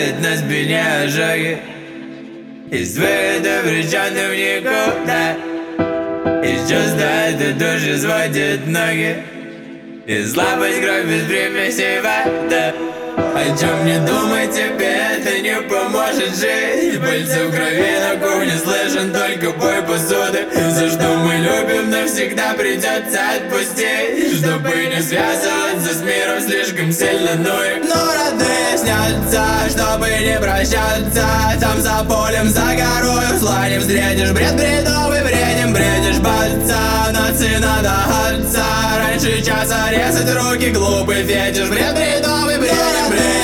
оставит на спине ожоги. Из выхода обреченным в никуда. Из чувства этой души сводит ноги. И слабость кровь без примесей вода. О чем не думай, тебе это не поможет жить. Пыльца в крови на кухне, слышен только бой посуды. За что мы любим, навсегда придется отпустить, чтобы не связываться с миром слишком сильно. Но родные снятся, чтобы не прощаться. Там за полем, за горою зла не встретишь. Бред бредовый, бредем бредишь бальца. Нации надо отца. Раньше часа резать руки, глупый фетиш. Бред бредовый, бредем бредишь.